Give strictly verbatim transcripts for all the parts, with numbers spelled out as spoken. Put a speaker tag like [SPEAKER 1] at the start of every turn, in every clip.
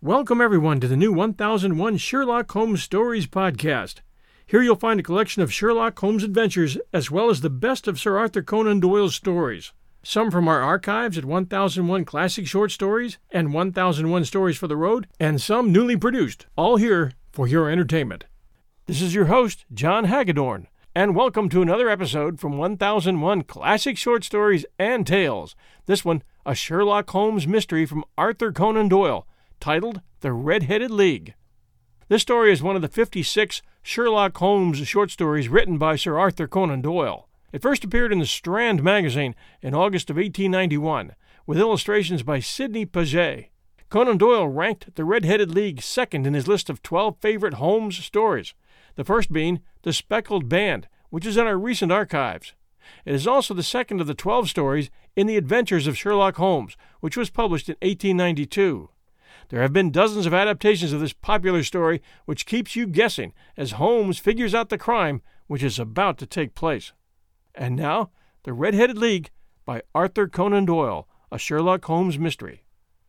[SPEAKER 1] Welcome everyone to the new one thousand one Sherlock Holmes Stories podcast. Here you'll find a collection of Sherlock Holmes adventures as well as the best of Sir Arthur Conan Doyle's stories. Some from our archives at one thousand one Classic Short Stories and one thousand one Stories for the Road, and some newly produced, all here for your entertainment. This is your host, John Hagedorn, and welcome to another episode from one thousand one Classic Short Stories and Tales. This one, a Sherlock Holmes mystery from Arthur Conan Doyle, titled The Red-Headed League. This story is one of the fifty-six Sherlock Holmes short stories written by Sir Arthur Conan Doyle. It first appeared in the Strand magazine in August of eighteen ninety-one, with illustrations by Sidney Paget. Conan Doyle ranked The Red-Headed League second in his list of twelve favorite Holmes stories, the first being The Speckled Band, which is in our recent archives. It is also the second of the twelve stories in The Adventures of Sherlock Holmes, which was published in eighteen ninety-two. There have been dozens of adaptations of this popular story, which keeps you guessing as Holmes figures out the crime which is about to take place. And now, The Red-Headed League by Arthur Conan Doyle, a Sherlock Holmes mystery.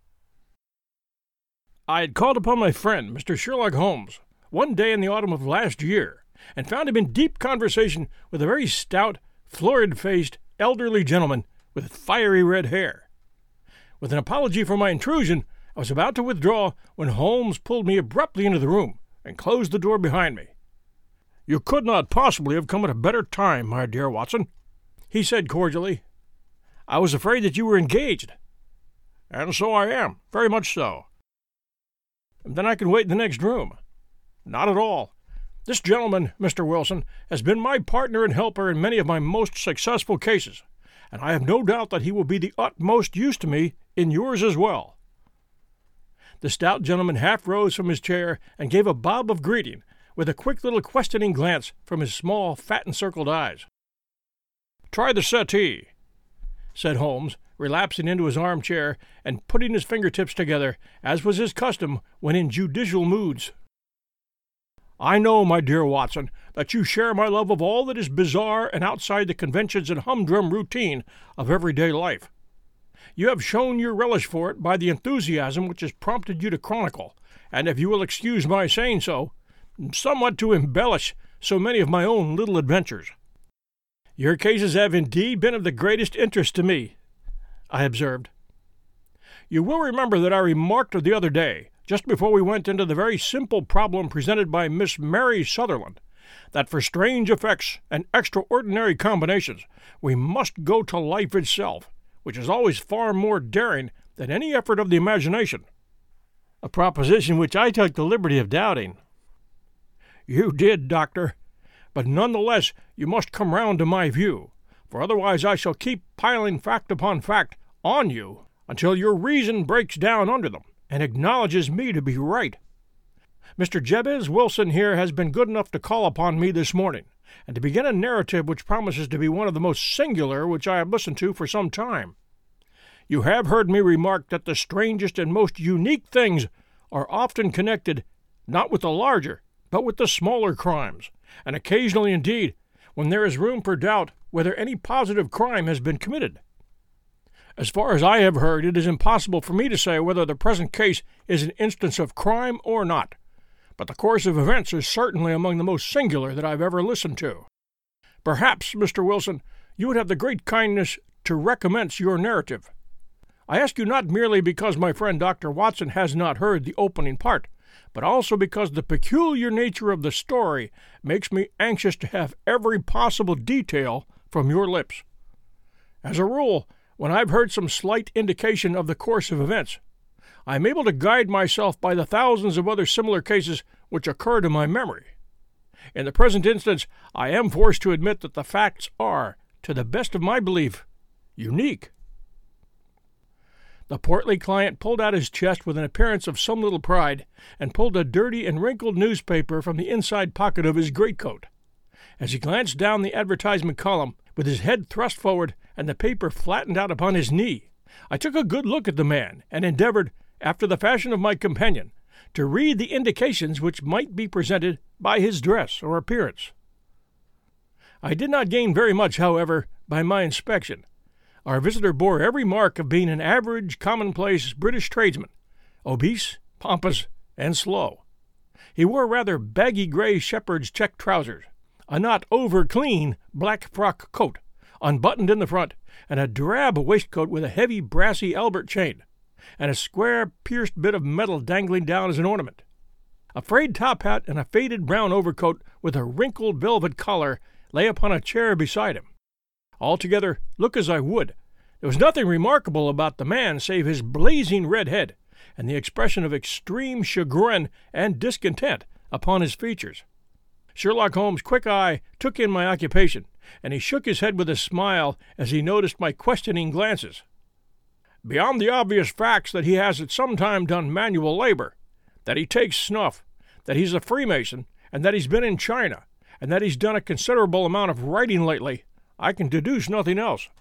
[SPEAKER 1] I had called upon my friend, Mister Sherlock Holmes, one day in the autumn of last year, and found him in deep conversation with a very stout, florid-faced, elderly gentleman with fiery red hair. With an apology for my intrusion, I was about to withdraw when Holmes pulled me abruptly into the room and closed the door behind me. "You could not possibly have come at a better time, my dear Watson," he said cordially. "I was afraid that you were engaged." "And so I am, very much so." "Then I can wait in the next room." "Not at all. This gentleman, Mister Wilson, has been my partner and helper in many of my most successful cases, and I have no doubt that he will be the utmost use to me in yours as well." The stout gentleman half rose from his chair and gave a bob of greeting, with a quick little questioning glance from his small, fat-encircled eyes. "Try the settee," said Holmes, relapsing into his armchair and putting his fingertips together, as was his custom when in judicial moods. "I know, my dear Watson, that you share my love of all that is bizarre and outside the conventions and humdrum routine of everyday life. You have shown your relish for it by the enthusiasm which has prompted you to chronicle, and if you will excuse my saying so, somewhat to embellish so many of my own little adventures." "Your cases have indeed been of the greatest interest to me," I observed. "You will remember that I remarked the other day, just before we went into the very simple problem presented by Miss Mary Sutherland, that for strange effects and extraordinary combinations we must go to life itself, which is always far more daring than any effort of the imagination." "A proposition which I took the liberty of doubting." "You did, Doctor, but none the less you must come round to my view, for otherwise I shall keep piling fact upon fact on you until your reason breaks down under them and acknowledges me to be right. Mister Jabez Wilson here has been good enough to call upon me this morning, and to begin a narrative which promises to be one of the most singular which I have listened to for some time. You have heard me remark that the strangest and most unique things are often connected, not with the larger, but with the smaller crimes, and occasionally, indeed, when there is room for doubt whether any positive crime has been committed. As far as I have heard, it is impossible for me to say whether the present case is an instance of crime or not, but the course of events is certainly among the most singular that I have ever listened to. Perhaps, Mister Wilson, you would have the great kindness to recommence your narrative. I ask you not merely because my friend Doctor Watson has not heard the opening part, but also because the peculiar nature of the story makes me anxious to have every possible detail from your lips. As a rule, when I've heard some slight indication of the course of events, I am able to guide myself by the thousands of other similar cases which occur to my memory. In the present instance, I am forced to admit that the facts are, to the best of my belief, unique." The portly client pulled out his chest with an appearance of some little pride, and pulled a dirty and wrinkled newspaper from the inside pocket of his greatcoat. As he glanced down the advertisement column, with his head thrust forward and the paper flattened out upon his knee, I took a good look at the man, and endeavored, after the fashion of my companion, to read the indications which might be presented by his dress or appearance. I did not gain very much, however, by my inspection. Our visitor bore every mark of being an average, commonplace British tradesman, obese, pompous, and slow. He wore rather baggy gray shepherd's check trousers, a not over-clean black frock coat, unbuttoned in the front, and a drab waistcoat with a heavy brassy Albert chain, and a square pierced bit of metal dangling down as an ornament. A frayed top hat and a faded brown overcoat with a wrinkled velvet collar lay upon a chair beside him. Altogether, look as I would, there was nothing remarkable about the man save his blazing red head and the expression of extreme chagrin and discontent upon his features. Sherlock Holmes' quick eye took in my occupation, and he shook his head with a smile as he noticed my questioning glances. Beyond the obvious facts that he has at some time done manual labor, that he takes snuff, that he's a Freemason, and that he's been in China, and that he's done a considerable amount of writing lately, I can deduce nothing else.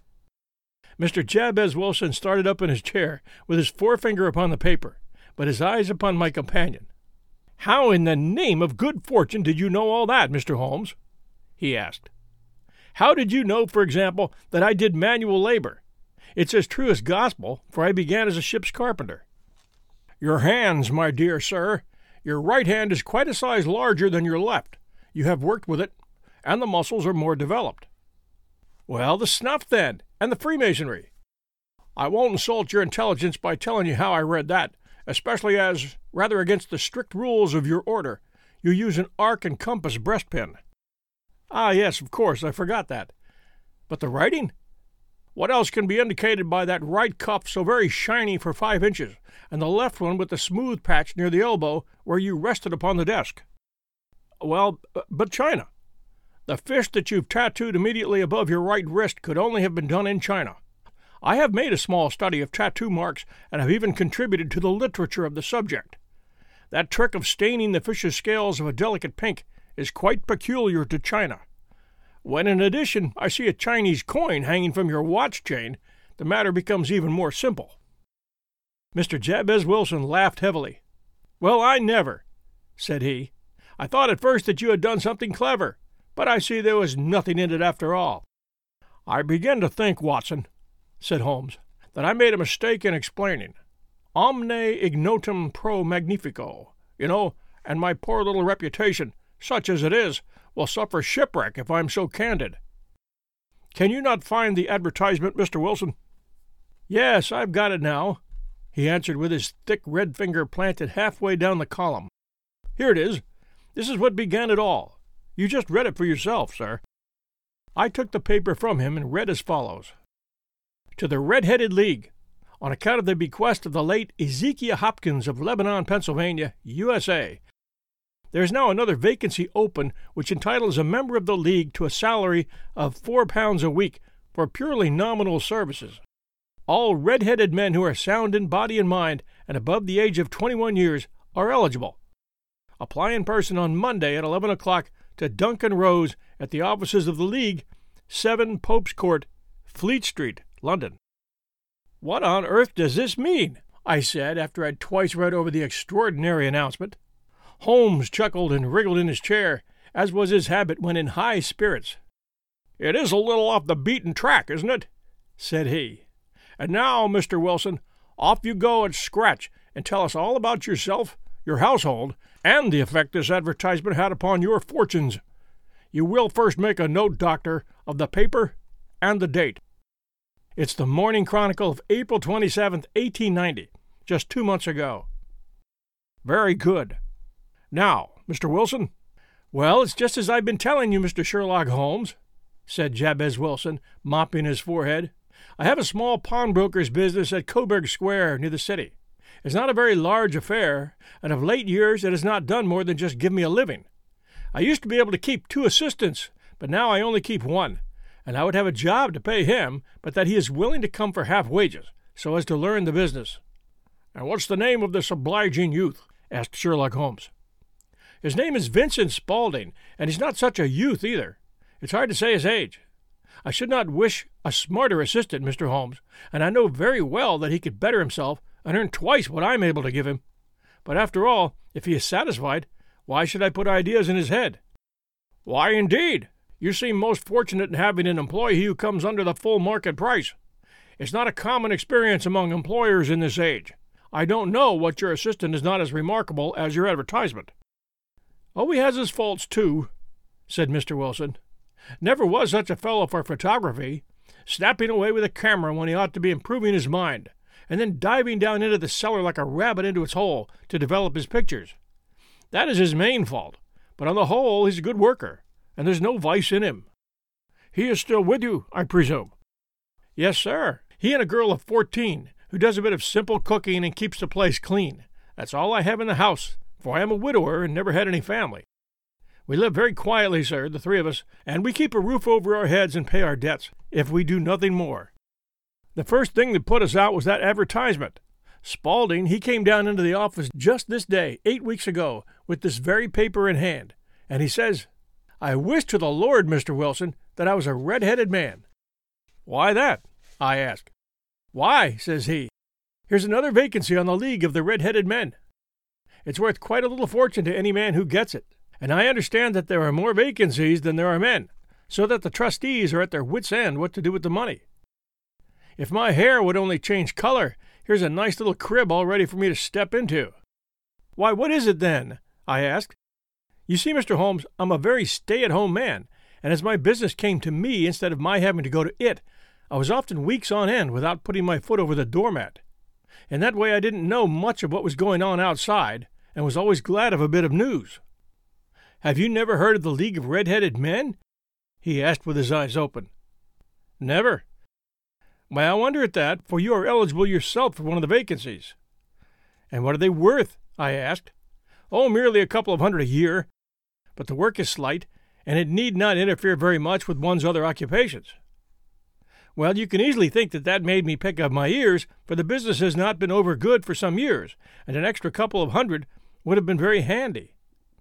[SPEAKER 1] Mister Jabez Wilson started up in his chair, with his forefinger upon the paper, but his eyes upon my companion. "How in the name of good fortune did you know all that, Mister Holmes?" he asked. "How did you know, for example, that I did manual labor? It's as true as gospel, for I began as a ship's carpenter." "Your hands, my dear sir. Your right hand is quite a size larger than your left. You have worked with it, and the muscles are more developed." "Well, the snuff, then, and the Freemasonry." "I won't insult your intelligence by telling you how I read that, especially as, rather against the strict rules of your order, you use an arc and compass breastpin." "Ah, yes, of course, I forgot that. But the writing? What else can be indicated by that right cuff so very shiny for five inches, and the left one with the smooth patch near the elbow where you rested upon the desk?" "Well, but China. The fish that you've tattooed immediately above your right wrist could only have been done in China. I have made a small study of tattoo marks and have even contributed to the literature of the subject. That trick of staining the fish's scales of a delicate pink is quite peculiar to China. When in addition I see a Chinese coin hanging from your watch chain, the matter becomes even more simple." Mister Jabez Wilson laughed heavily. "Well, I never," said he. "I thought at first that you had done something clever, but I see there was nothing in it after all." "I begin to think, Watson," said Holmes, "that I made a mistake in explaining. Omne ignotum pro magnifico, you know, and my poor little reputation, such as it is, will suffer shipwreck if I'm so candid. Can you not find the advertisement, Mister Wilson?" "Yes, I've got it now," he answered with his thick red finger planted halfway down the column. "Here it is. This is what began it all. You just read it for yourself, sir." I took the paper from him and read as follows. "To the Red-Headed League, on account of the bequest of the late Ezekiah Hopkins of Lebanon, Pennsylvania, U S A, there is now another vacancy open which entitles a member of the League to a salary of four pounds a week for purely nominal services. All red-headed men who are sound in body and mind and above the age of twenty-one years are eligible. Apply in person on Monday at eleven o'clock to Duncan Rose at the offices of the League, seven Pope's Court, Fleet Street, London." "What on earth does this mean?" I said after I'd twice read over the extraordinary announcement. Holmes chuckled and wriggled in his chair, as was his habit when in high spirits. "It is a little off the beaten track, isn't it?" said he. "And now, Mister Wilson, off you go at scratch and tell us all about yourself, your household, and the effect this advertisement had upon your fortunes. You will first make a note, Doctor, of the paper and the date." "It's the Morning Chronicle of April twenty-seventh, eighteen ninety, just two months ago." "Very good. Now, Mister Wilson?" "Well, it's just as I've been telling you, Mister Sherlock Holmes," said Jabez Wilson, mopping his forehead. "I have a small pawnbroker's business at Coburg Square, near the city. It's not a very large affair, and of late years it has not done more than just give me a living. I used to be able to keep two assistants, but now I only keep one, and I would have a job to pay him, but that he is willing to come for half wages, so as to learn the business." "And what's the name of this obliging youth?" asked Sherlock Holmes. "His name is Vincent Spaulding, and he's not such a youth either. It's hard to say his age. I should not wish a smarter assistant, Mister Holmes, and I know very well that he could better himself and earn twice what I'm able to give him. But after all, if he is satisfied, why should I put ideas in his head?" "Why, indeed? You seem most fortunate in having an employee who comes under the full market price. It's not a common experience among employers in this age. I don't know what your assistant is not as remarkable as your advertisement." "Oh, he has his faults, too," said Mister Wilson. "Never was such a fellow for photography, snapping away with a camera when he ought to be improving his mind, and then diving down into the cellar like a rabbit into its hole to develop his pictures. That is his main fault, but on the whole he's a good worker, and there's no vice in him." "He is still with you, I presume?" "Yes, sir. He and a girl of fourteen, who does a bit of simple cooking and keeps the place clean. That's all I have in the house, for I am a widower and never had any family. We live very quietly, sir, the three of us, and we keep a roof over our heads and pay our debts, if we do nothing more. The first thing that put us out was that advertisement. Spaulding, he came down into the office just this day, eight weeks ago, with this very paper in hand, and he says, 'I wish to the Lord, Mister Wilson, that I was a red-headed man.' 'Why that?' I asked. 'Why,' says he, 'here's another vacancy on the League of the Red-Headed Men. It's worth quite a little fortune to any man who gets it, and I understand that there are more vacancies than there are men, so that the trustees are at their wits' end what to do with the money. If my hair would only change color, here's a nice little crib all ready for me to step into.' 'Why, what is it, then?' I asked. 'You see, Mister Holmes, I'm a very stay-at-home man, and as my business came to me instead of my having to go to it, I was often weeks on end without putting my foot over the doormat. In that way I didn't know much of what was going on outside, and was always glad of a bit of news.' 'Have you never heard of the League of Red-Headed Men?' he asked with his eyes open. 'Never.' 'Why, I wonder at that, for you are eligible yourself for one of the vacancies.' 'And what are they worth?' I asked. 'Oh, merely a couple of hundred a year. But the work is slight, and it need not interfere very much with one's other occupations.' 'Well, you can easily think that that made me pick up my ears, for the business has not been over good for some years, and an extra couple of hundred would have been very handy.'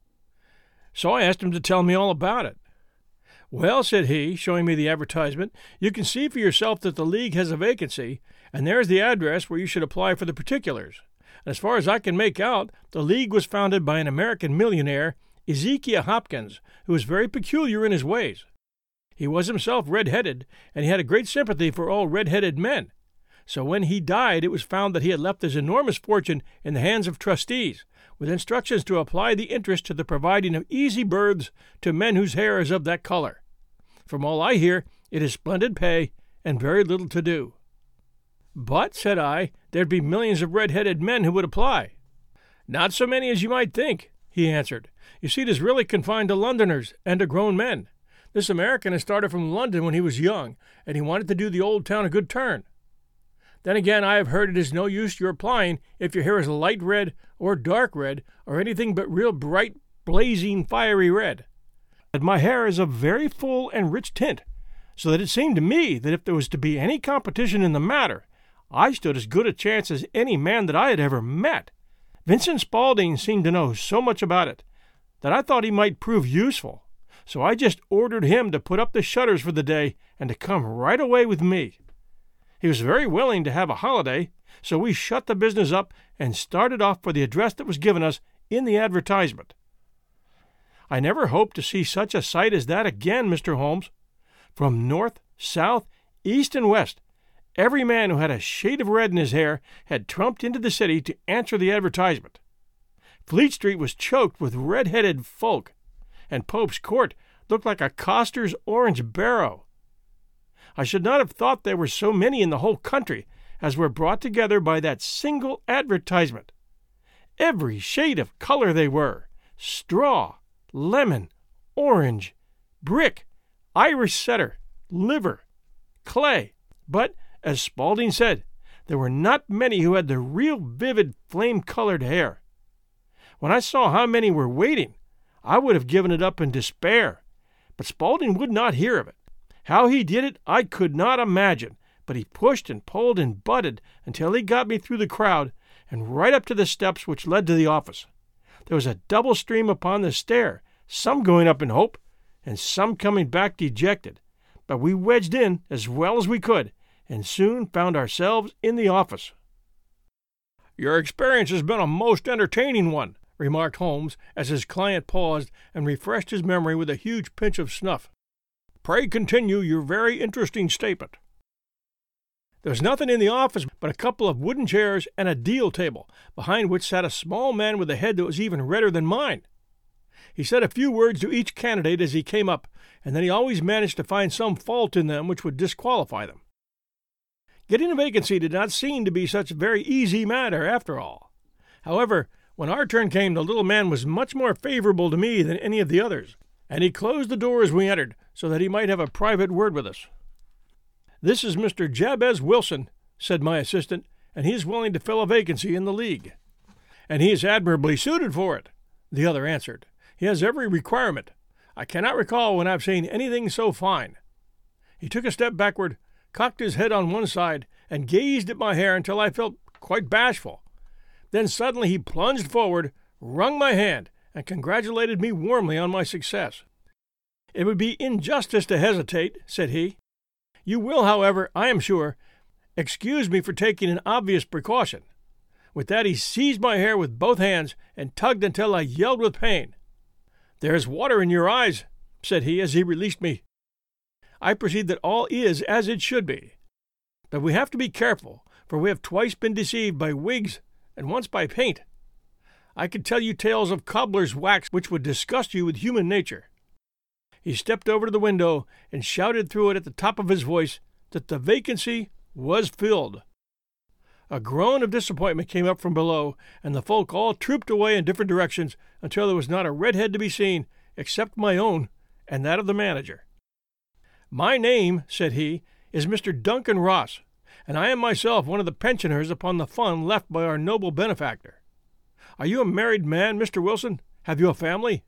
[SPEAKER 1] So I asked him to tell me all about it. 'Well,' said he, showing me the advertisement, 'you can see for yourself that the League has a vacancy, and there's the address where you should apply for the particulars. And as far as I can make out, the League was founded by an American millionaire, Ezekiah Hopkins, who was very peculiar in his ways. He was himself red-headed, and he had a great sympathy for all red-headed men. So when he died, it was found that he had left his enormous fortune in the hands of trustees, with instructions to apply the interest to the providing of easy berths to men whose hair is of that color. From all I hear, it is splendid pay and very little to do.' 'But,' said I, 'there'd be millions of red-headed men who would apply.' 'Not so many as you might think,' he answered. 'You see, it is really confined to Londoners and to grown men. This American has started from London when he was young, and he wanted to do the old town a good turn. Then again, I have heard it is no use your applying if your hair is light red or dark red or anything but real bright, blazing, fiery red. But my hair is of very full and rich tint, so that it seemed to me that if there was to be any competition in the matter, I stood as good a chance as any man that I had ever met. Vincent Spaulding seemed to know so much about it that I thought he might prove useful, so I just ordered him to put up the shutters for the day and to come right away with me. He was very willing to have a holiday, so we shut the business up and started off for the address that was given us in the advertisement. I never hoped to see such a sight as that again, Mister Holmes. From north, south, east, and west, every man who had a shade of red in his hair had trumped into the city to answer the advertisement. Fleet Street was choked with red-headed folk, and Pope's Court looked like a coster's orange barrow. I should not have thought there were so many in the whole country as were brought together by that single advertisement. Every shade of color they were, straw, lemon, orange, brick, Irish setter, liver, clay. But, as Spaulding said, there were not many who had the real vivid flame-colored hair. When I saw how many were waiting, I would have given it up in despair, but Spaulding would not hear of it. How he did it I could not imagine, but he pushed and pulled and butted until he got me through the crowd and right up to the steps which led to the office. There was a double stream upon the stair, some going up in hope, and some coming back dejected, but we wedged in as well as we could, and soon found ourselves in the office. "Your experience has been a most entertaining one," remarked Holmes, as his client paused and refreshed his memory with a huge pinch of snuff. "Pray continue your very interesting statement." There was nothing in the office but a couple of wooden chairs and a deal table, behind which sat a small man with a head that was even redder than mine. He said a few words to each candidate as he came up, and then he always managed to find some fault in them which would disqualify them. Getting a vacancy did not seem to be such a very easy matter, after all. However, when our turn came, the little man was much more favorable to me than any of the others, and he closed the door as we entered, so that he might have a private word with us. "This is Mister Jabez Wilson," said my assistant, "and he is willing to fill a vacancy in the League." "And he is admirably suited for it," the other answered. "He has every requirement. I cannot recall when I've seen anything so fine." He took a step backward, cocked his head on one side, and gazed at my hair until I felt quite bashful. Then suddenly he plunged forward, wrung my hand, and congratulated me warmly on my success. "It would be injustice to hesitate," said he. "You will, however, I am sure, excuse me for taking an obvious precaution." With that he seized my hair with both hands and tugged until I yelled with pain. "There's water in your eyes," said he as he released me. "I perceive that all is as it should be. But we have to be careful, for we have twice been deceived by wigs and once by paint. I could tell you tales of cobbler's wax which would disgust you with human nature." He stepped over to the window and shouted through it at the top of his voice that the vacancy was filled. A groan of disappointment came up from below, and the folk all trooped away in different directions until there was not a red head to be seen except my own and that of the manager. "My name," said he, "is Mister Duncan Ross, and I am myself one of the pensioners upon the fund left by our noble benefactor. Are you a married man, Mister Wilson? Have you a family?"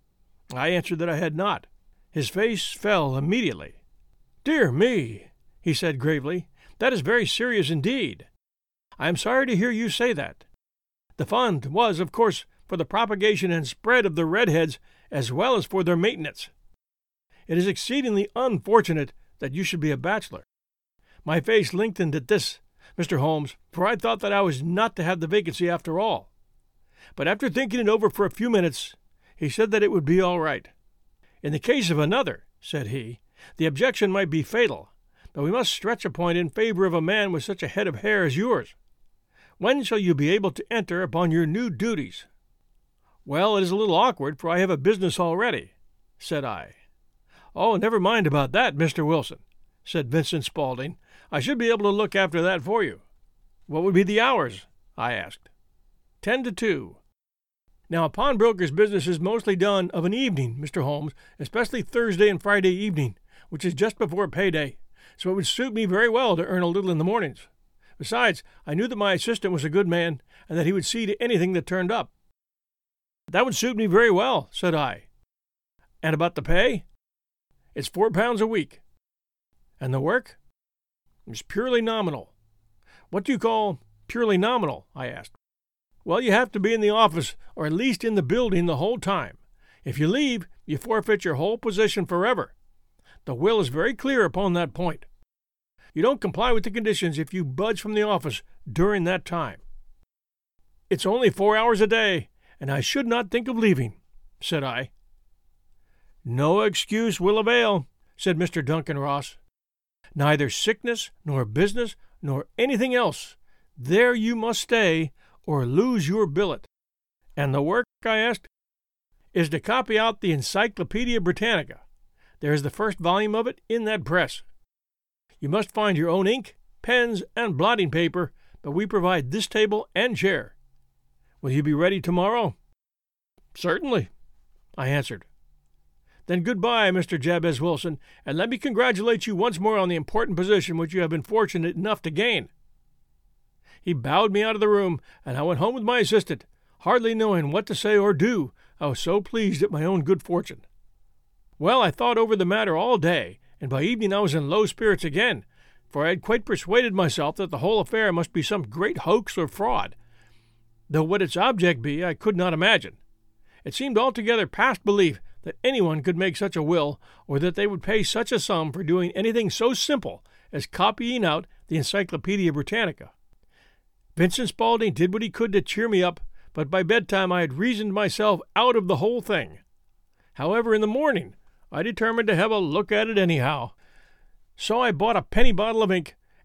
[SPEAKER 1] I answered that I had not. His face fell immediately. "Dear me," he said gravely, "that is very serious indeed. I am sorry to hear you say that. The fund was, of course, for the propagation and spread of the redheads as well as for their maintenance. It is exceedingly unfortunate that you should be a bachelor." My face lengthened at this, Mister Holmes, for I thought that I was not to have the vacancy after all. But after thinking it over for a few minutes, he said that it would be all right. "In the case of another," said he, "the objection might be fatal, but we must stretch a point in favor of a man with such a head of hair as yours. When shall you be able to enter upon your new duties?" "Well, it is a little awkward, for I have a business already," said I. "Oh, never mind about that, Mister Wilson," said Vincent Spaulding. "I should be able to look after that for you." "What would be the hours?" I asked. Ten to two. Now, a pawnbroker's business is mostly done of an evening, Mister Holmes, especially Thursday and Friday evening, which is just before payday, so it would suit me very well to earn a little in the mornings. Besides, I knew that my assistant was a good man, and that he would see to anything that turned up." "That would suit me very well," said I. "And about the pay?" "It's four pounds a week." "And the work?" "It's purely nominal." "What do you call purely nominal?" I asked. "Well, you have to be in the office, or at least in the building, the whole time. If you leave, you forfeit your whole position forever. The will is very clear upon that point. You don't comply with the conditions if you budge from the office during that time." "It's only four hours a day, and I should not think of leaving," said I. "No excuse will avail," said Mister Duncan Ross. "Neither sickness, nor business, nor anything else. There you must stay, or lose your billet." "And the work?" I asked. "Is to copy out the Encyclopedia Britannica. There is the first volume of it in that press. You must find your own ink, pens, and blotting paper, but we provide this table and chair. Will you be ready tomorrow?" "Certainly," I answered. "Then good-bye, Mister Jabez Wilson, and let me congratulate you once more on the important position which you have been fortunate enough to gain." He bowed me out of the room, and I went home with my assistant, hardly knowing what to say or do, I was so pleased at my own good fortune. Well, I thought over the matter all day, and by evening I was in low spirits again, for I had quite persuaded myself that the whole affair must be some great hoax or fraud, though what its object be I could not imagine. It seemed altogether past belief that anyone could make such a will, or that they would pay such a sum for doing anything so simple as copying out the Encyclopedia Britannica. Vincent Spaulding did what he could to cheer me up, but by bedtime I had reasoned myself out of the whole thing. However, in the morning I determined to have a look at it anyhow. So I bought a penny bottle of ink,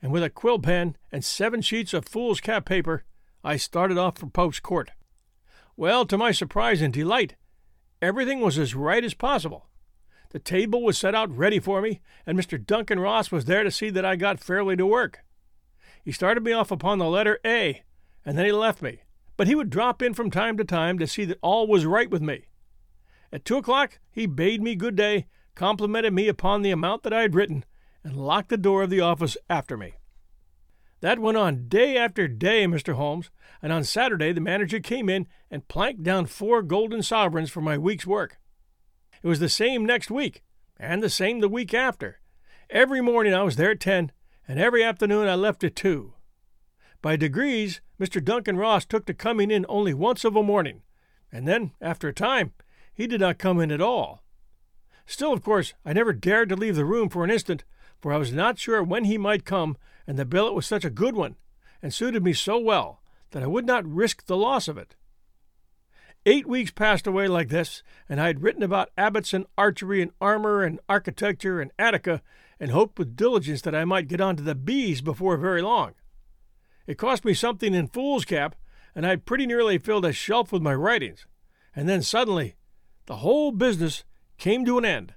[SPEAKER 1] and with a quill pen and seven sheets of foolscap paper, I started off for Pope's Court. Well, to my surprise and delight, everything was as right as possible. The table was set out ready for me, and Mister Duncan Ross was there to see that I got fairly to work. He started me off upon the letter A, and then he left me, but he would drop in from time to time to see that all was right with me. At two o'clock he bade me good day, complimented me upon the amount that I had written, and locked the door of the office after me. That went on day after day, Mister Holmes, and on Saturday the manager came in and planked down four golden sovereigns for my week's work. It was the same next week, and the same the week after. Every morning I was there at ten, and every afternoon I left at two. By degrees, Mister Duncan Ross took to coming in only once of a morning, and then, after a time, he did not come in at all. Still, of course, I never dared to leave the room for an instant, for I was not sure when he might come, and the billet was such a good one, and suited me so well, that I would not risk the loss of it. Eight weeks passed away like this, and I had written about abbots and archery and armor and architecture and Attica, and hoped with diligence that I might get on to the bees before very long. It cost me something in foolscap, and I had pretty nearly filled a shelf with my writings, and then suddenly the whole business came to an end.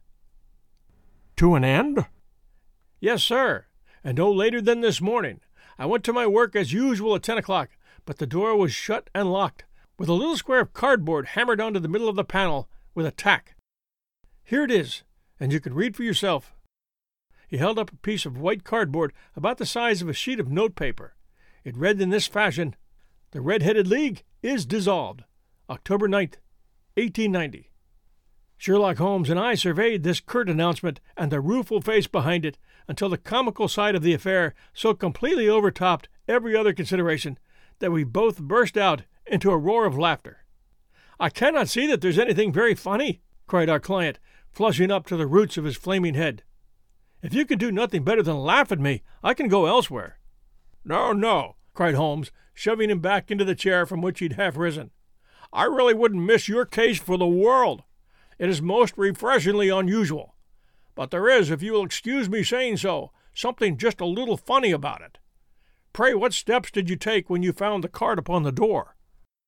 [SPEAKER 2] To an end?
[SPEAKER 1] Yes, sir, and no later than this morning. I went to my work as usual at ten o'clock, but the door was shut and locked, with a little square of cardboard hammered onto the middle of the panel with a tack. Here it is, and you can read for yourself. He held up a piece of white cardboard about the size of a sheet of notepaper. It read in this fashion: "The Red-Headed League is dissolved. October ninth, eighteen ninety. Sherlock Holmes and I surveyed this curt announcement and the rueful face behind it until the comical side of the affair so completely overtopped every other consideration that we both burst out into a roar of laughter. "I cannot see that there's anything very funny," cried our client, flushing up to the roots of his flaming head. "If you can do nothing better than laugh at me, I can go elsewhere."
[SPEAKER 2] "No, no,"
[SPEAKER 1] cried Holmes, shoving him back into the chair from which he'd half risen. "I really wouldn't miss your case for the world. It is most refreshingly unusual. But there is, if you will excuse me saying so, something just a little funny about it. Pray, what steps did you take when you found the card upon the door?"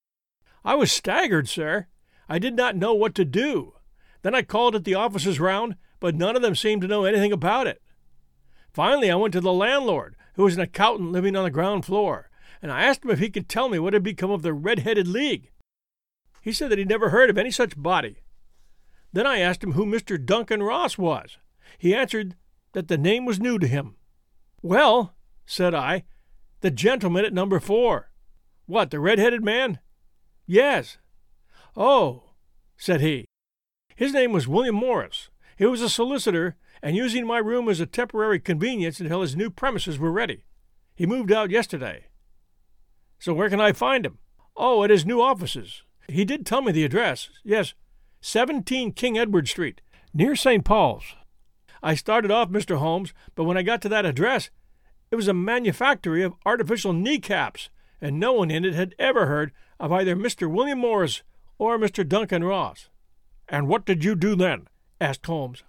[SPEAKER 2] "I was staggered, sir. I did not know what to do. Then I called at the offices round, but none of them seemed to know anything about it. Finally, I went to the landlord, who was an accountant living on the ground floor, and I asked him if he could tell me what had become of the Red-Headed League. He said that he'd never heard of any such body. Then I asked him who Mister Duncan Ross was. He answered that the name was new to him. 'Well,' said I, 'the gentleman at number four.' 'What, the red-headed man?' 'Yes.' 'Oh,' said he. 'His name was William Morris. He was a solicitor, and using my room as a temporary convenience until his new premises were ready. He moved out yesterday.' 'So where can I find him?' 'Oh, at his new offices. He did tell me the address. Yes, seventeen King Edward Street, near Saint Paul's. I started off, Mister Holmes, but when I got to that address, it was a manufactory of artificial kneecaps, and no one in it had ever heard of either Mister William Morris or Mister Duncan Ross.' 'And what did you do then?' asked Holmes.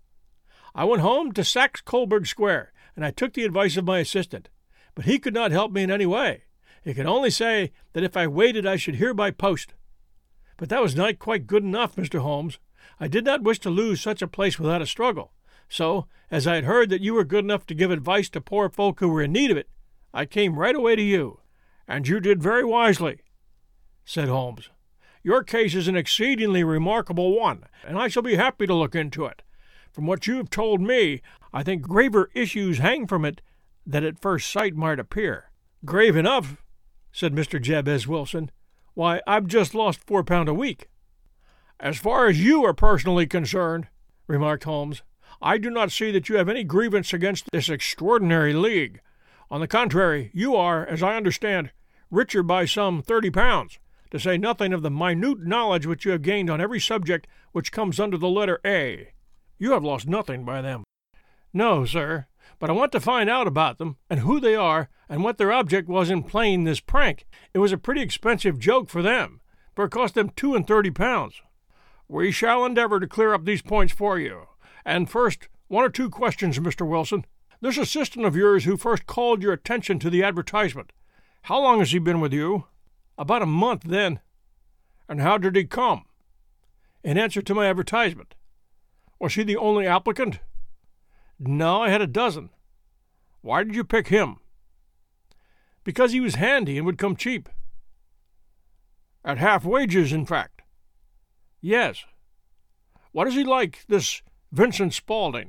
[SPEAKER 2] 'I went home to Saxe Coburg Square, and I took the advice of my assistant. But he could not help me in any way. He could only say that if I waited I should hear by post. But that was not quite good enough, Mister Holmes. I did not wish to lose such a place without a struggle. So, as I had heard that you were good enough to give advice to poor folk who were in need of it, I came right away to you.' 'And you did very wisely,' said Holmes. 'Your case is an exceedingly remarkable one, and I shall be happy to look into it. From what you have told me, I think graver issues hang from it than at first sight might appear.' 'Grave enough,' said Mister Jabez Wilson. 'Why, I've just lost four pound a week.' 'As far as you are personally concerned,' remarked Holmes, 'I do not see that you have any grievance against this extraordinary league. On the contrary, you are, as I understand, richer by some thirty pounds, to say nothing of the minute knowledge which you have gained on every subject which comes under the letter A. You have lost nothing by them.' 'No, sir, but I want to find out about them, and who they are, and what their object was in playing this prank. It was a pretty expensive joke for them, for it cost them two and thirty pounds.' 'We shall endeavor to clear up these points for you. And first, one or two questions, Mister Wilson.
[SPEAKER 1] This assistant of yours who first called your attention to the advertisement, how long has he been with you?"
[SPEAKER 2] "About a month then."
[SPEAKER 1] "And how did he come?"
[SPEAKER 2] "In answer to my advertisement."
[SPEAKER 1] "Was he the only applicant?"
[SPEAKER 2] "No, I had a dozen."
[SPEAKER 1] "Why did you pick him?"
[SPEAKER 2] "Because he was handy and would come cheap."
[SPEAKER 1] "At half wages, in fact?"
[SPEAKER 2] "Yes."
[SPEAKER 1] "What is he like, this Vincent Spaulding?"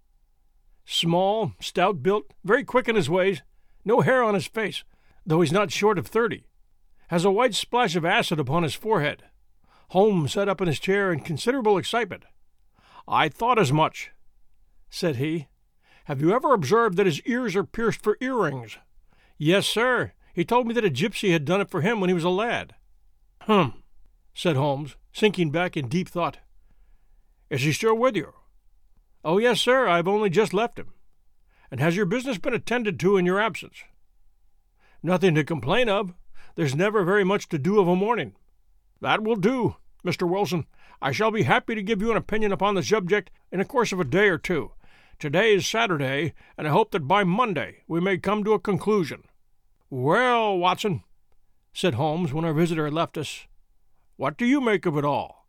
[SPEAKER 2] "Small, stout-built, very quick in his ways, no hair on his face, though he's not short of thirty. Has a white splash of acid upon his forehead." Holmes sat up in his chair in considerable excitement.
[SPEAKER 1] "I thought as much," said he. "Have you ever observed that his ears are pierced for earrings?"
[SPEAKER 2] "Yes, sir. He told me that a gypsy had done it for him when he was a lad."
[SPEAKER 1] "Hum,"
[SPEAKER 2] said Holmes, sinking back in deep thought.
[SPEAKER 1] "Is he still with you?"
[SPEAKER 2] "Oh, yes, sir. I've only just left him."
[SPEAKER 1] "And has your business been attended to in your absence?"
[SPEAKER 2] "Nothing to complain of. There's never very much to do of a morning."
[SPEAKER 1] "That will do, Mister Wilson. I shall be happy to give you an opinion upon the subject in the course of a day or two. Today is Saturday, and I hope that by Monday we may come to a conclusion." "Well, Watson," said Holmes when our visitor had left us, "what do you make of it all?"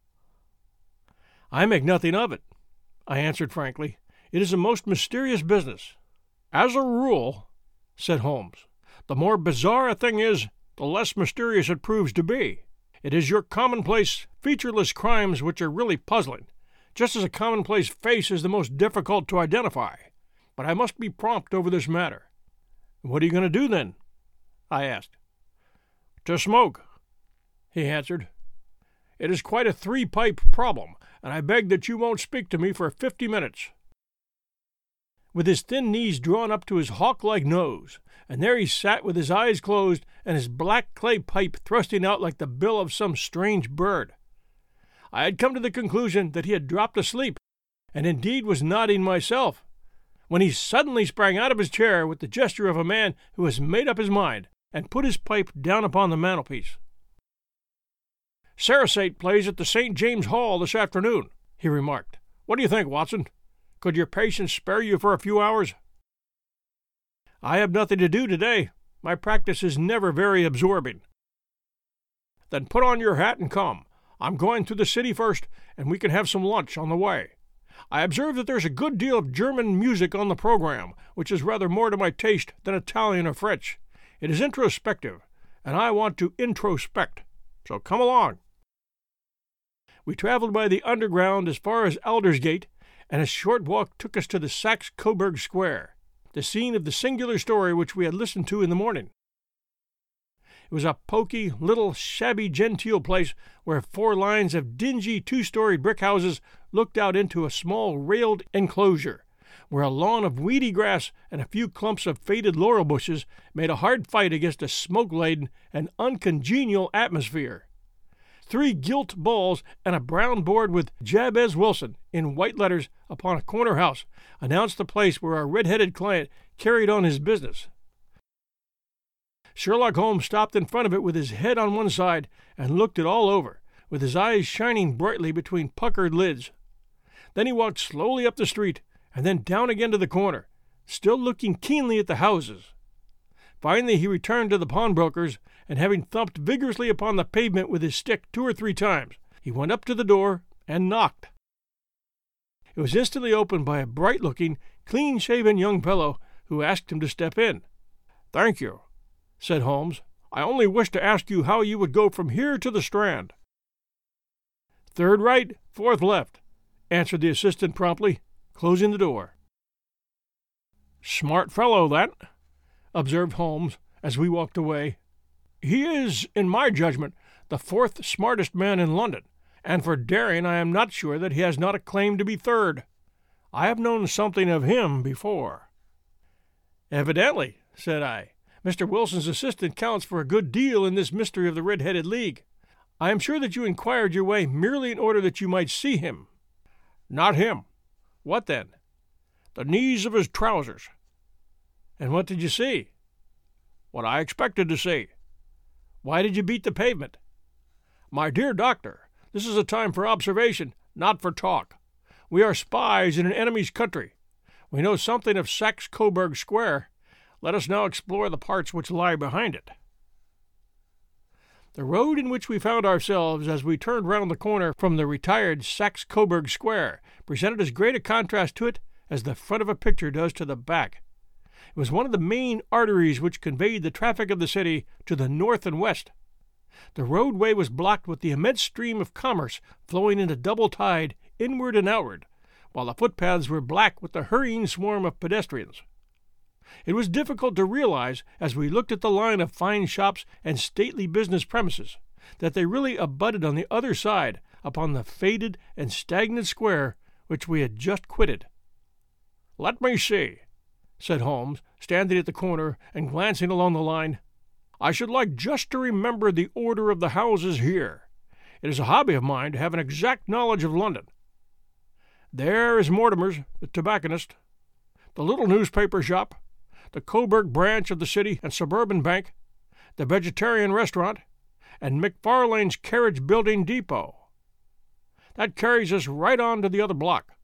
[SPEAKER 2] "I make nothing of it," I answered frankly. "It is a most mysterious business."
[SPEAKER 1] "As a rule," said Holmes, "the more bizarre a thing is, the less mysterious it proves to be. It is your commonplace, featureless crimes which are really puzzling, just as a commonplace face is the most difficult to identify. But I must be prompt over this matter."
[SPEAKER 2] "What are you going to do, then?" I asked.
[SPEAKER 1] "To smoke," he answered. "It is quite a three-pipe problem, and I beg that you won't speak to me for fifty minutes."
[SPEAKER 2] With his thin knees drawn up to his hawk-like nose, and there he sat with his eyes closed and his black clay pipe thrusting out like the bill of some strange bird. I had come to the conclusion that he had dropped asleep, and indeed was nodding myself, when he suddenly sprang out of his chair with the gesture of a man who has made up his mind, and put his pipe down upon the mantelpiece.
[SPEAKER 1] "Sarasate plays at the Saint James Hall this afternoon," he remarked. "What do you think, Watson? Could your patients spare you for a few hours?"
[SPEAKER 2] "I have nothing to do today. My practice is never very absorbing."
[SPEAKER 1] "Then put on your hat and come. I'm going through the city first, and we can have some lunch on the way. I observe that there's a good deal of German music on the program, which is rather more to my taste than Italian or French. It is introspective, and I want to introspect. So come along."
[SPEAKER 2] We traveled by the Underground as far as Aldersgate, and a short walk took us to the Saxe Coburg Square, the scene of the singular story which we had listened to in the morning. It was a poky, little, shabby, genteel place where four lines of dingy two-storied brick houses looked out into a small railed enclosure, where a lawn of weedy grass and a few clumps of faded laurel bushes made a hard fight against a smoke-laden and uncongenial atmosphere. Three gilt balls and a brown board with Jabez Wilson in white letters upon a corner house announced the place where our red-headed client carried on his business. Sherlock Holmes stopped in front of it with his head on one side and looked it all over, with his eyes shining brightly between puckered lids. Then he walked slowly up the street and then down again to the corner, still looking keenly at the houses. Finally he returned to the pawnbroker's, and having thumped vigorously upon the pavement with his stick two or three times, he went up to the door and knocked. It was instantly opened by a bright-looking, clean-shaven young fellow who asked him to step in.
[SPEAKER 1] "Thank you," said Holmes. "I only wished to ask you how you would go from here to the Strand."
[SPEAKER 2] "Third right, fourth left," answered the assistant promptly, closing the door.
[SPEAKER 1] "Smart fellow, that," observed Holmes as we walked away. "He is, in my judgment, the fourth smartest man in London, and for daring I am not sure that he has not a claim to be third. I have known something of him before."
[SPEAKER 2] "Evidently," said I. "Mister Wilson's assistant counts for a good deal in this mystery of the Red-Headed League. I am sure that you inquired your way merely in order that you might see him."
[SPEAKER 1] "Not him."
[SPEAKER 2] "What then?"
[SPEAKER 1] "The knees of his trousers."
[SPEAKER 2] "And what did you see?"
[SPEAKER 1] "What I expected to see."
[SPEAKER 2] "Why did you beat the pavement?"
[SPEAKER 1] "My dear doctor, this is a time for observation, not for talk. We are spies in an enemy's country.
[SPEAKER 2] We know something of Saxe-Coburg Square. Let us now explore the parts which lie behind it. The road in which we found ourselves as we turned round the corner from the retired Saxe-Coburg Square presented as great a contrast to it as the front of a picture does to the back. It was one of the main arteries which conveyed the traffic of the city to the north and west. The roadway was blocked with the immense stream of commerce flowing in a double tide inward and outward, while the footpaths were black with the hurrying swarm of pedestrians. It was difficult to realize, as we looked at the line of fine shops and stately business premises, that they really abutted on the other side upon the faded and stagnant square which we had just quitted. "Let me see," said Holmes, standing at the corner and glancing along the line. "I should like just to remember the order of the houses here. It is a hobby of mine to have an exact knowledge of London. There is Mortimer's, the tobacconist, the little newspaper shop, the Coburg branch of the City and Suburban Bank, the Vegetarian Restaurant, and McFarlane's Carriage Building Depot. That carries us right on to the other block.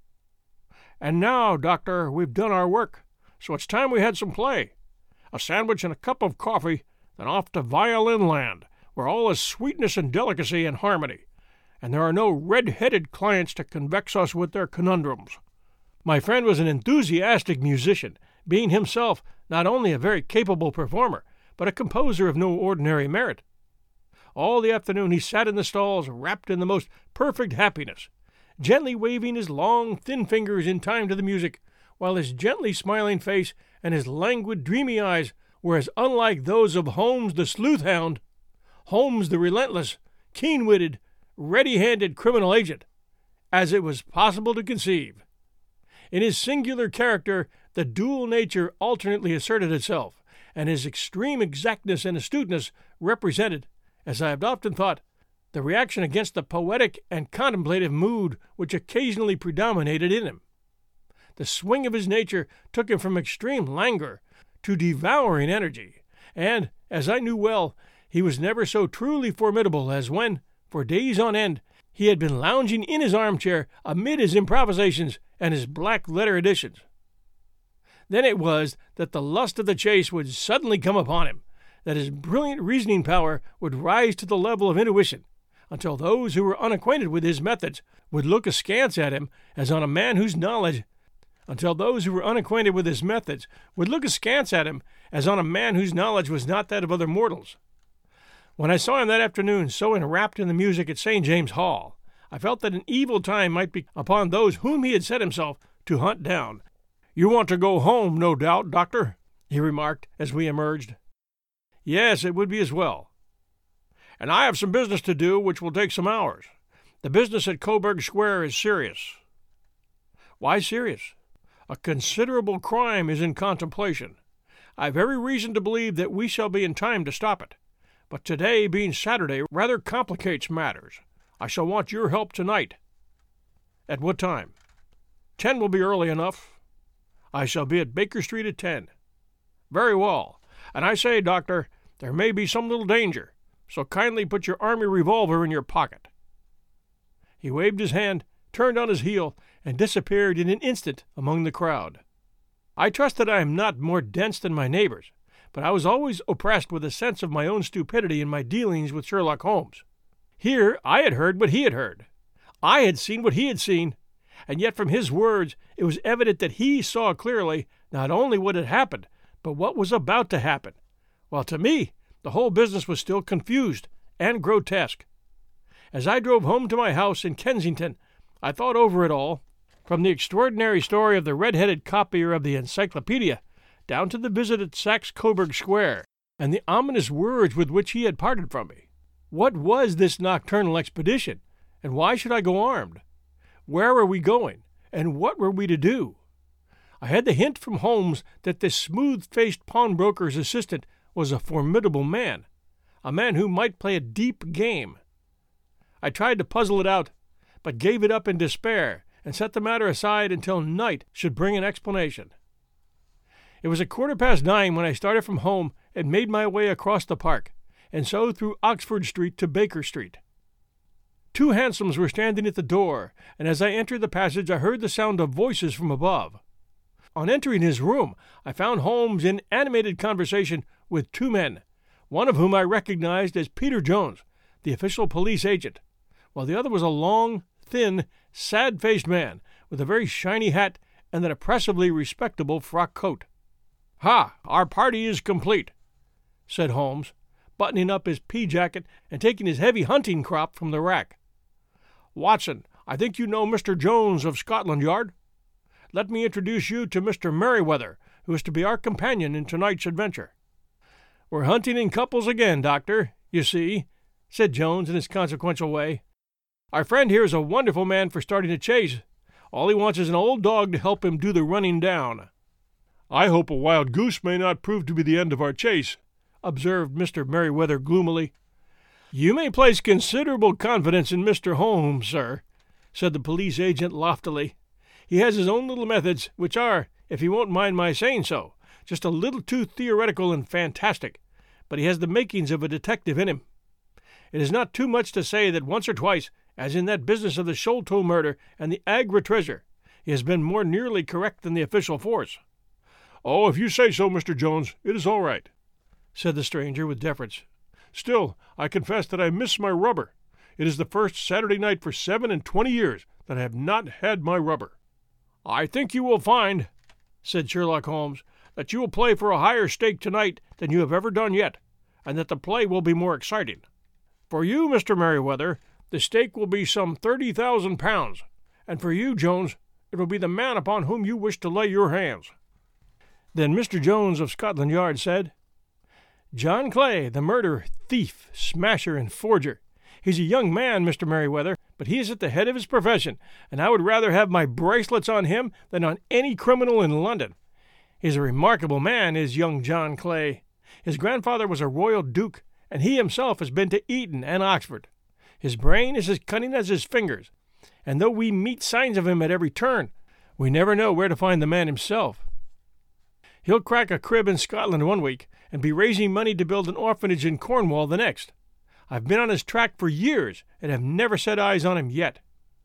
[SPEAKER 2] And now, Doctor, we've done our work, so it's time we had some play. A sandwich and a cup of coffee, then off to Violin Land, where all is sweetness and delicacy and harmony, and there are no red-headed clients to convex us with their conundrums." My friend was an enthusiastic musician, being himself not only a very capable performer, but a composer of no ordinary merit. All the afternoon he sat in the stalls, wrapped in the most perfect happiness, gently waving his long, thin fingers in time to the music, while his gently smiling face and his languid, dreamy eyes were as unlike those of Holmes the sleuth-hound, Holmes the relentless, keen-witted, ready-handed criminal agent, as it was possible to conceive. In his singular character, the dual nature alternately asserted itself, and his extreme exactness and astuteness represented, as I have often thought, the reaction against the poetic and contemplative mood which occasionally predominated in him. The swing of his nature took him from extreme languor to devouring energy, and, as I knew well, he was never so truly formidable as when, for days on end, he had been lounging in his armchair amid his improvisations and his black-letter editions. Then it was that the lust of the chase would suddenly come upon him, that his brilliant reasoning power would rise to the level of intuition, until those who were unacquainted with his methods would look askance at him as on a man whose knowledge until those who were unacquainted with his methods would look askance at him as on a man whose knowledge was not that of other mortals. When I saw him that afternoon so enwrapped in the music at Saint James Hall, I felt that an evil time might be upon those whom he had set himself to hunt down. "You want to go home, no doubt, Doctor," he remarked as we emerged. "Yes, it would be as well." "And I have some business to do which will take some hours. The business at Coburg Square is serious." "Why serious?" "A considerable crime is in contemplation. I have every reason to believe that we shall be in time to stop it. But today, being Saturday, rather complicates matters. I shall want your help tonight." "At what time?" "Ten will be early enough." "I shall be at Baker Street at ten." "Very well. And I say, Doctor, there may be some little danger, so kindly put your army revolver in your pocket." He waved his hand, turned on his heel, and disappeared in an instant among the crowd. I trust that I am not more dense than my neighbors, but I was always oppressed with a sense of my own stupidity in my dealings with Sherlock Holmes. Here I had heard what he had heard. I had seen what he had seen, and yet from his words it was evident that he saw clearly not only what had happened, but what was about to happen, while to me the whole business was still confused and grotesque. As I drove home to my house in Kensington, I thought over it all, from the extraordinary story of the red-headed copier of the Encyclopedia down to the visit at Saxe-Coburg Square, and the ominous words with which he had parted from me. What was this nocturnal expedition, and why should I go armed? Where were we going, and what were we to do? I had the hint from Holmes that this smooth-faced pawnbroker's assistant was a formidable man, a man who might play a deep game. I tried to puzzle it out, but gave it up in despair, and set the matter aside until night should bring an explanation. It was a quarter past nine when I started from home and made my way across the park, and so through Oxford Street to Baker Street. Two hansoms were standing at the door, and as I entered the passage I heard the sound of voices from above. On entering his room, I found Holmes in animated conversation with two men, one of whom I recognized as Peter Jones, the official police agent, while the other was a long, thin, sad-faced man with a very shiny hat and an oppressively respectable frock coat. "Ha! Our party is complete," said Holmes, buttoning up his pea-jacket and taking his heavy hunting crop from the rack. "Watson, I think you know Mister Jones of Scotland Yard? Let me introduce you to Mister Merryweather, who is to be our companion in tonight's adventure." "We're hunting in couples again, Doctor, you see," said Jones in his consequential way. "Our friend here is a wonderful man for starting a chase. All he wants is an old dog to help him do the running down." "I hope a wild goose may not prove to be the end of our chase," observed Mister Merryweather gloomily. "You may place considerable confidence in Mister Holmes, sir," said the police agent loftily. "He has his own little methods, which are, if he won't mind my saying so, just a little too theoretical and fantastic, but he has the makings of a detective in him. It is not too much to say that once or twice, as in that business of the Sholto murder and the Agra treasure, he has been more nearly correct than the official force." "Oh, if you say so, Mister Jones, it is all right," said the stranger with deference. "Still, I confess that I miss my rubber. It is the first Saturday night for seven and twenty years that I have not had my rubber." "I think you will find," said Sherlock Holmes, "that you will play for a higher stake tonight than you have ever done yet, and that the play will be more exciting. For you, Mister Merryweather, the stake will be some thirty thousand pounds, and for you, Jones, it will be the man upon whom you wish to lay your hands." Then Mister Jones of Scotland Yard said, "John Clay, the murderer, thief, smasher, and forger. He's a young man, Mister Merryweather, but he is at the head of his profession, and I would rather have my bracelets on him than on any criminal in London. He's a remarkable man, is young John Clay. His grandfather was a royal duke, and he himself has been to Eton and Oxford. His brain is as cunning as his fingers, and though we meet signs of him at every turn, we never know where to find the man himself. He'll crack a crib in Scotland one week, and be raising money to build an orphanage in Cornwall the next. I've been on his track for years, and have never set eyes on him yet."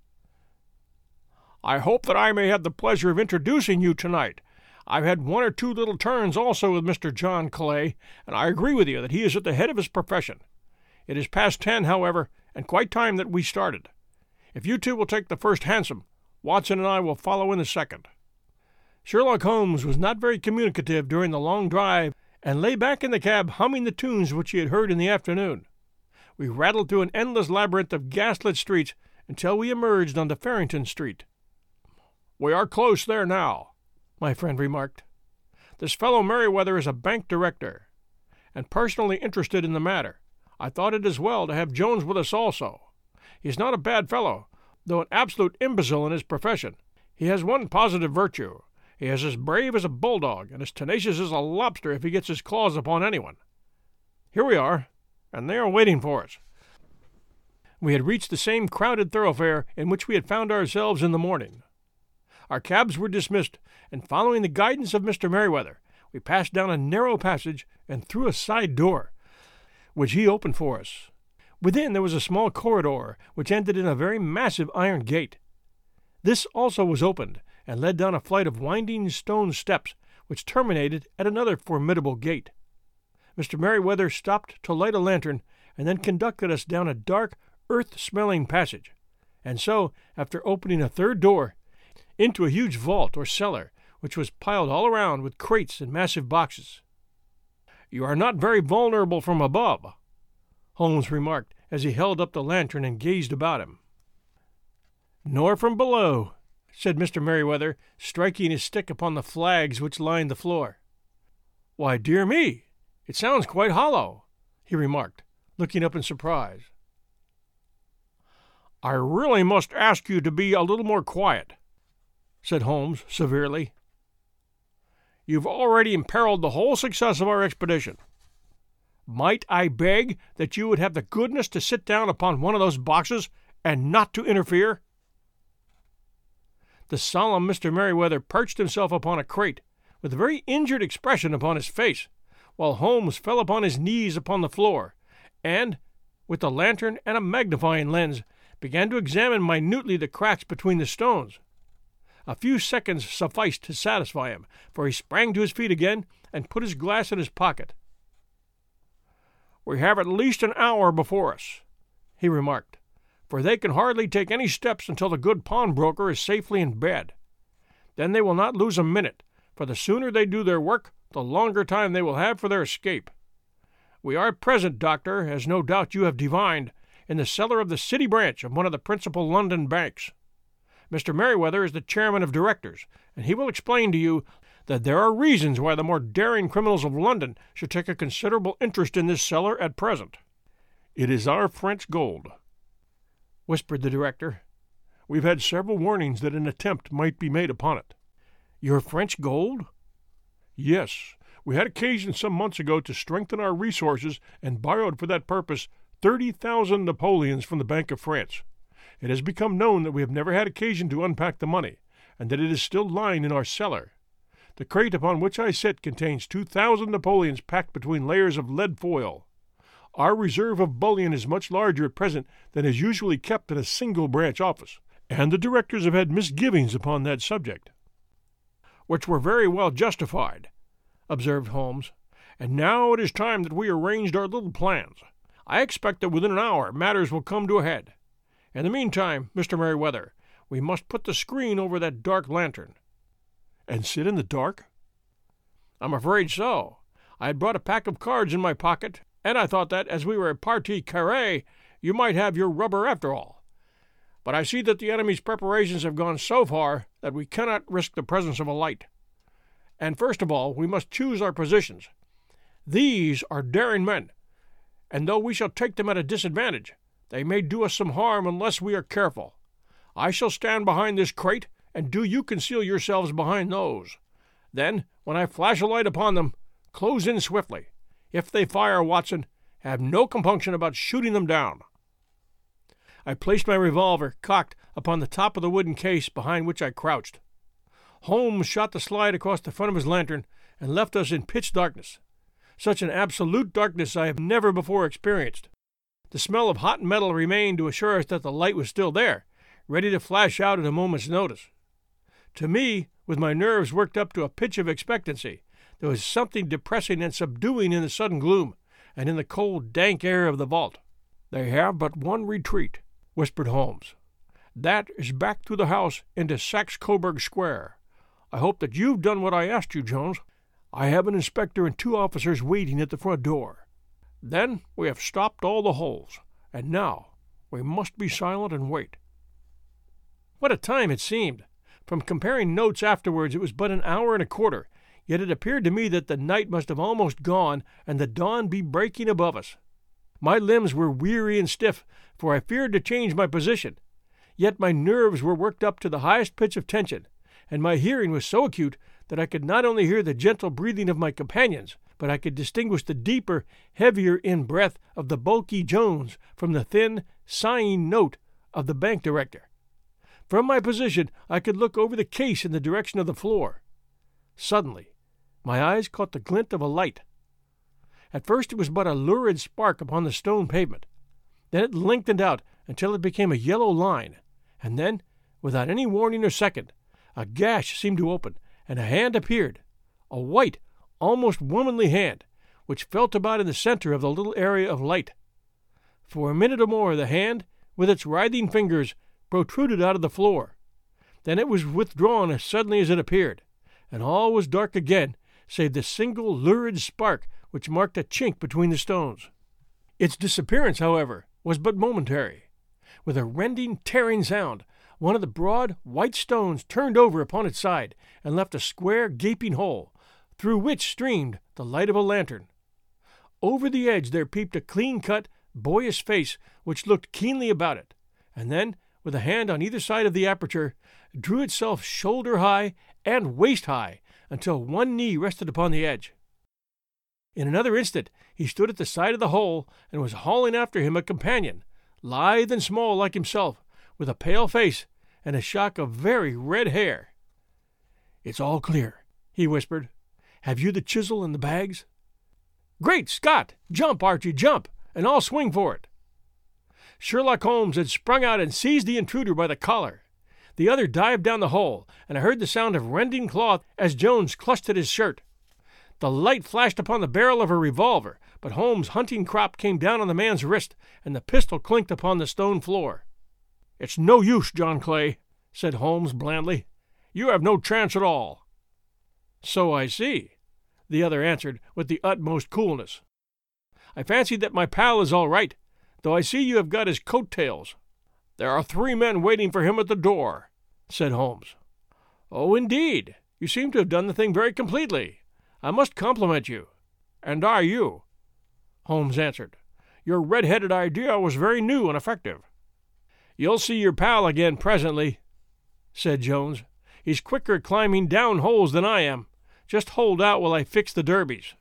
[SPEAKER 2] "I hope that I may have the pleasure of introducing you tonight. I've had one or two little turns also with Mister John Clay, and I agree with you that he is at the head of his profession. It is past ten, however, and quite time that we started. If you two will take the first hansom, Watson and I will follow in the second." Sherlock Holmes was not very communicative during the long drive, and lay back in the cab humming the tunes which he had heard in the afternoon. We rattled through an endless labyrinth of gaslit streets until we emerged onto Farrington Street. "We are close there now," my friend remarked. "This fellow Merryweather is a bank director, and personally interested in the matter. I thought it as well to have Jones with us also. He is not a bad fellow, though an absolute imbecile in his profession. He has one positive virtue. He is as brave as a bulldog, and as tenacious as a lobster if he gets his claws upon anyone. Here we are, and they are waiting for us." We had reached the same crowded thoroughfare in which we had found ourselves in the morning. Our cabs were dismissed, and following the guidance of Mister Merryweather, we passed down a narrow passage and through a side door, which he opened for us. Within there was a small corridor, which ended in a very massive iron gate. This also was opened, and led down a flight of winding stone steps, which terminated at another formidable gate. Mister Merryweather stopped to light a lantern, and then conducted us down a dark, earth-smelling passage, and so, after opening a third door, into a huge vault or cellar, which was piled all around with crates and massive boxes. "You are not very vulnerable from above," Holmes remarked as he held up the lantern and gazed about him. "Nor from below," said Mister Merryweather, striking his stick upon the flags which lined the floor. "Why, dear me, it sounds quite hollow," he remarked, looking up in surprise. "I really must ask you to be a little more quiet," said Holmes severely. "You've already imperiled the whole success of our expedition. Might I beg that you would have the goodness to sit down upon one of those boxes and not to interfere?" The solemn Mister Merryweather perched himself upon a crate, with a very injured expression upon his face, while Holmes fell upon his knees upon the floor, and, with the lantern and a magnifying lens, began to examine minutely the cracks between the stones. A few seconds sufficed to satisfy him, for he sprang to his feet again and put his glass in his pocket. "We have at least an hour before us," he remarked, "for they can hardly take any steps until the good pawnbroker is safely in bed. Then they will not lose a minute, for the sooner they do their work, the longer time they will have for their escape. We are at present, Doctor, as no doubt you have divined, in the cellar of the City branch of one of the principal London banks. Mister Merryweather is the chairman of directors, and he will explain to you that there are reasons why the more daring criminals of London should take a considerable interest in this cellar at present." "It is our French gold," whispered the director. "We've had several warnings that an attempt might be made upon it." "Your French gold?" "Yes. We had occasion some months ago to strengthen our resources and borrowed for that purpose thirty thousand Napoleons from the Bank of France. It has become known that we have never had occasion to unpack the money, and that it is still lying in our cellar. The crate upon which I sit contains two thousand Napoleons packed between layers of lead foil. Our reserve of bullion is much larger at present than is usually kept in a single branch office, and the directors have had misgivings upon that subject." "Which were very well justified," observed Holmes. "And now it is time that we arranged our little plans. I expect that within an hour matters will come to a head. In the meantime, Mister Merryweather, we must put the screen over that dark lantern." "And sit in the dark?" "I'm afraid so. I had brought a pack of cards in my pocket, and I thought that, as we were a partie carrée, you might have your rubber after all. But I see that the enemy's preparations have gone so far that we cannot risk the presence of a light. And first of all, we must choose our positions. These are daring men, and though we shall take them at a disadvantage, they may do us some harm unless we are careful. I shall stand behind this crate, and do you conceal yourselves behind those. Then, when I flash a light upon them, close in swiftly. If they fire, Watson, have no compunction about shooting them down." I placed my revolver cocked upon the top of the wooden case behind which I crouched. Holmes shot the slide across the front of his lantern and left us in pitch darkness. Such an absolute darkness I have never before experienced. The smell of hot metal remained to assure us that the light was still there, ready to flash out at a moment's notice. To me, with my nerves worked up to a pitch of expectancy, there was something depressing and subduing in the sudden gloom, and in the cold, dank air of the vault. "They have but one retreat," whispered Holmes. "That is back through the house into Saxe Coburg Square. I hope that you've done what I asked you, Jones. I have an inspector and two officers waiting at the front door. Then we have stopped all the holes, and now we must be silent and wait." What a time it seemed! From comparing notes afterwards, it was but an hour and a quarter, yet it appeared to me that the night must have almost gone and the dawn be breaking above us. My limbs were weary and stiff, for I feared to change my position, yet my nerves were worked up to the highest pitch of tension, and my hearing was so acute that I could not only hear the gentle breathing of my companions, but I could distinguish the deeper, heavier in-breath of the bulky Jones from the thin, sighing note of the bank director. From my position I could look over the case in the direction of the floor. Suddenly my eyes caught the glint of a light. At first it was but a lurid spark upon the stone pavement. Then it lengthened out until it became a yellow line, and then, without any warning or second, a gash seemed to open, and a hand appeared, a white, almost womanly hand, which felt about in the center of the little area of light. For a minute or more the hand, with its writhing fingers, protruded out of the floor. Then it was withdrawn as suddenly as it appeared, and all was dark again, save the single lurid spark which marked a chink between the stones. Its disappearance, however, was but momentary. With a rending, tearing sound, one of the broad, white stones turned over upon its side and left a square, gaping hole, through which streamed the light of a lantern. Over the edge there peeped a clean-cut, boyish face which looked keenly about it, and then, with a hand on either side of the aperture, drew itself shoulder-high and waist-high until one knee rested upon the edge. In another instant he stood at the side of the hole and was hauling after him a companion, lithe and small like himself, with a pale face and a shock of very red hair. "It's all clear," he whispered. "Have you the chisel and the bags?" "Great Scott! Jump, Archie, jump, and I'll swing for it." Sherlock Holmes had sprung out and seized the intruder by the collar. The other dived down the hole, and I heard the sound of rending cloth as Jones clutched at his shirt. The light flashed upon the barrel of a revolver, but Holmes' hunting crop came down on the man's wrist, and the pistol clinked upon the stone floor. "It's no use, John Clay," said Holmes blandly. "You have no chance at all." "So I see," the other answered with the utmost coolness. "I fancy that my pal is all right, though I see you have got his coat-tails." "There are three men waiting for him at the door," said Holmes. "Oh, indeed. You seem to have done the thing very completely. I must compliment you." "And I you," Holmes answered. "Your red-headed idea was very new and effective." "You'll see your pal again presently," said Jones. "He's quicker at climbing down holes than I am. Just hold out while I fix the derbies."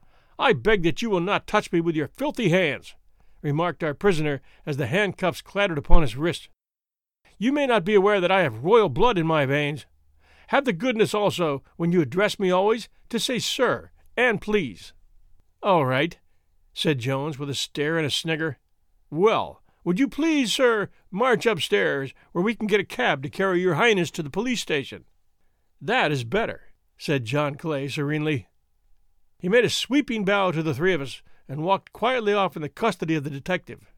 [SPEAKER 2] "I beg that you will not touch me with your filthy hands," remarked our prisoner as the handcuffs clattered upon his wrist. "You may not be aware that I have royal blood in my veins. Have the goodness also, when you address me always, to say sir and please." "All right," said Jones with a stare and a snigger. "Well, would you please, sir, march upstairs, where we can get a cab to carry your highness to the police station?" "That is better," said John Clay serenely. He made a sweeping bow to the three of us, and walked quietly off in the custody of the detective.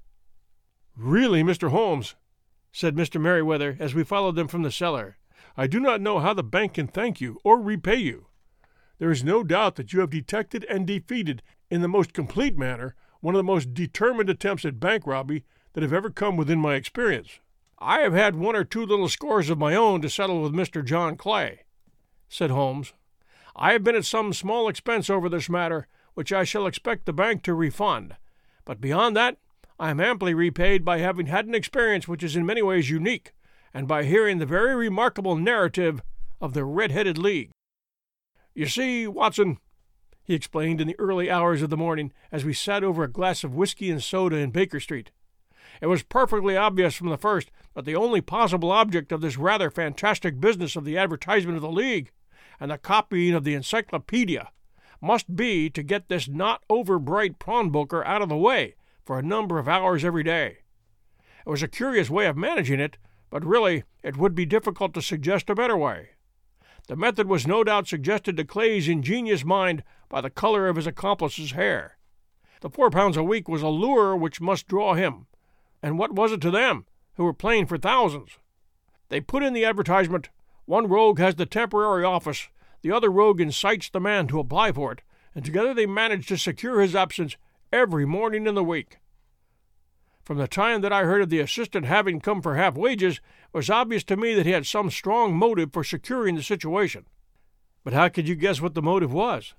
[SPEAKER 2] "Really, Mister Holmes," said Mister Merryweather as we followed them from the cellar, "I do not know how the bank can thank you or repay you. There is no doubt that you have detected and defeated, in the most complete manner, one of the most determined attempts at bank robbery that have ever come within my experience." "I have had one or two little scores of my own to settle with Mister John Clay," said Holmes. "I have been at some small expense over this matter, which I shall expect the bank to refund. But beyond that, I am amply repaid by having had an experience which is in many ways unique, and by hearing the very remarkable narrative of the Red-Headed League. You see, Watson," he explained in the early hours of the morning as we sat over a glass of whiskey and soda in Baker Street, "it was perfectly obvious from the first that the only possible object of this rather fantastic business of the advertisement of the League and the copying of the encyclopedia must be to get this not over-bright pawnbroker out of the way for a number of hours every day. It was a curious way of managing it, but really it would be difficult to suggest a better way. The method was no doubt suggested to Clay's ingenious mind by the color of his accomplice's hair. The four pounds a week was a lure which must draw him, and what was it to them, who were playing for thousands? They put in the advertisement, 'One rogue has the temporary office, the other rogue incites the man to apply for it,' and together they managed to secure his absence every morning in the week. From the time that I heard of the assistant having come for half wages, it was obvious to me that he had some strong motive for securing the situation." "But how could you guess what the motive was?"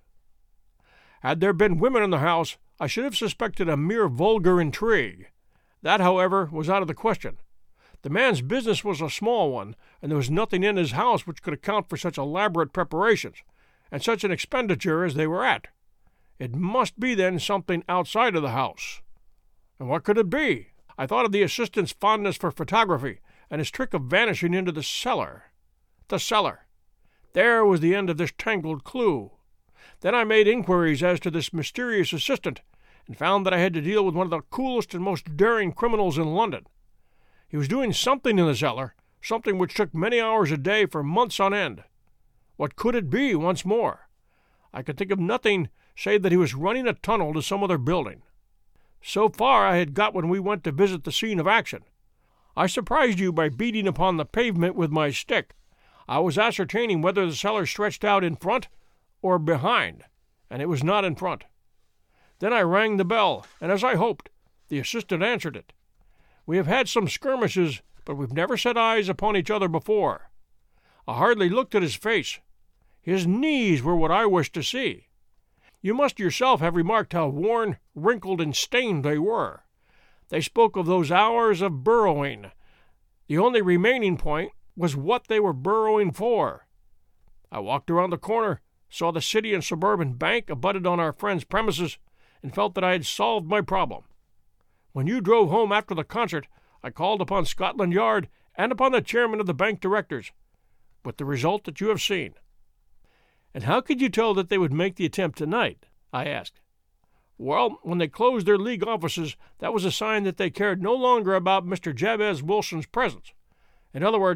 [SPEAKER 2] "Had there been women in the house, I should have suspected a mere vulgar intrigue. That, however, was out of the question. The man's business was a small one, and there was nothing in his house which could account for such elaborate preparations, and such an expenditure as they were at. It must be, then, something outside of the house. And what could it be? I thought of the assistant's fondness for photography, and his trick of vanishing into the cellar. The cellar. There was the end of this tangled clue. Then I made inquiries as to this mysterious assistant, and found that I had to deal with one of the coolest and most daring criminals in London. He was doing something in the cellar, something which took many hours a day for months on end. What could it be, once more? I could think of nothing save that he was running a tunnel to some other building. So far I had got when we went to visit the scene of action. I surprised you by beating upon the pavement with my stick. I was ascertaining whether the cellar stretched out in front or behind, and it was not in front. Then I rang the bell, and as I hoped, the assistant answered it. We have had some skirmishes, but we've never set eyes upon each other before. I hardly looked at his face. His knees were what I wished to see. You must yourself have remarked how worn, wrinkled, and stained they were. They spoke of those hours of burrowing. The only remaining point was what they were burrowing for. I walked around the corner, saw the City and Suburban Bank abutted on our friend's premises, and felt that I had solved my problem. When you drove home after the concert, I called upon Scotland Yard and upon the chairman of the bank directors, with the result that you have seen." "And how could you tell that they would make the attempt tonight?" I asked. "Well, when they closed their league offices, that was a sign that they cared no longer about Mister Jabez Wilson's presence. In other words,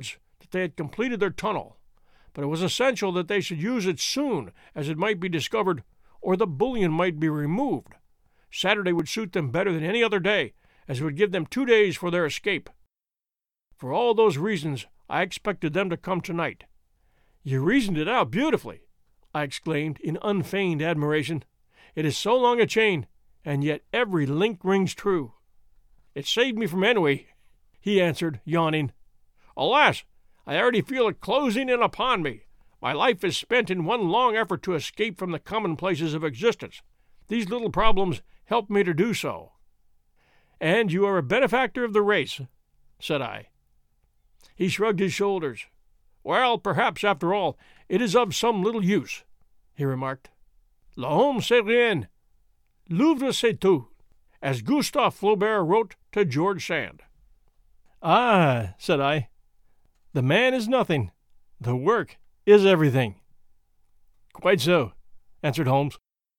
[SPEAKER 2] that they had completed their tunnel, but it was essential that they should use it soon, as it might be discovered or the bullion might be removed. Saturday would suit them better than any other day, as it would give them two days for their escape. For all those reasons, I expected them to come tonight." "You reasoned it out beautifully," I exclaimed in unfeigned admiration. "It is so long a chain, and yet every link rings true." "It saved me from ennui," he answered, yawning. "Alas, I already feel it closing in upon me. My life is spent in one long effort to escape from the commonplaces of existence. These little problems help me to do so." "And you are a benefactor of the race," said I. He shrugged his shoulders. "Well, perhaps, after all, it is of some little use," he remarked. "L'homme c'est rien, l'œuvre c'est tout," as Gustave Flaubert wrote to George Sand. "Ah," said I, "the man is nothing. The work is everything." "Quite so," answered Holmes.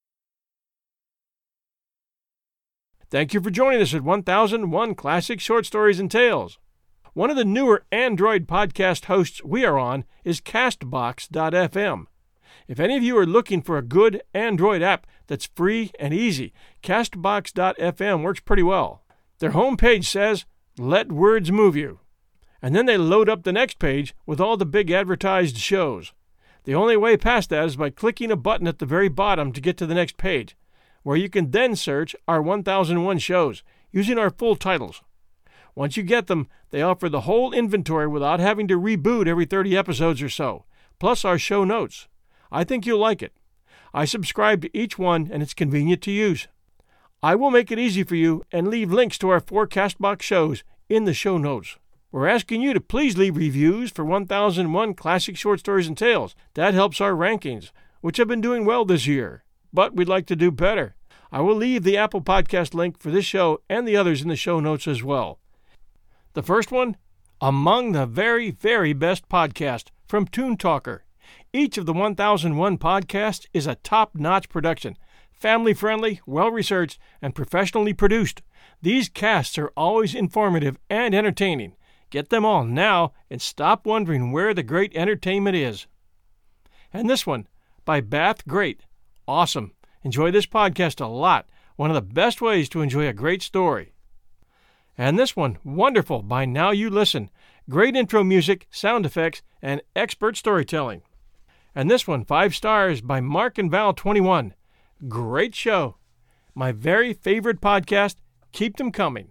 [SPEAKER 2] Thank you for joining us at one thousand one Classic Short Stories and Tales. One of the newer Android podcast hosts we are on is Castbox dot f m. If any of you are looking for a good Android app that's free and easy, Castbox dot f m works pretty well. Their homepage says, "Let words move you." And then they load up the next page with all the big advertised shows. The only way past that is by clicking a button at the very bottom to get to the next page, where you can then search our one thousand one shows using our full titles. Once you get them, they offer the whole inventory without having to reboot every thirty episodes or so, plus our show notes. I think you'll like it. I subscribe to each one, and it's convenient to use. I will make it easy for you and leave links to our four Castbox shows in the show notes. We're asking you to please leave reviews for one thousand one Classic Short Stories and Tales. That helps our rankings, which have been doing well this year. But we'd like to do better. I will leave the Apple Podcast link for this show and the others in the show notes as well. The first one, among the very, very best podcast from Toon Talker. Each of the one thousand one podcasts is a top-notch production, family-friendly, well-researched, and professionally produced. These casts are always informative and entertaining. Get them all now and stop wondering where the great entertainment is. And this one, by Bath Great. Awesome. Enjoy this podcast a lot. One of the best ways to enjoy a great story. And this one, wonderful, by Now You Listen. Great intro music, sound effects, and expert storytelling. And this one, five stars, by Mark and Val twenty-one. Great show. My very favorite podcast. Keep them coming.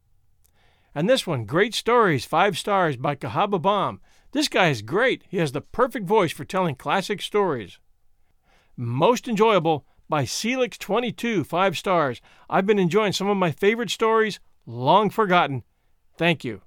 [SPEAKER 2] And this one, great stories, five stars, by Kahaba Bomb. This guy is great. He has the perfect voice for telling classic stories. Most enjoyable, by Celix twenty-two, five stars. I've been enjoying some of my favorite stories, long forgotten. Thank you.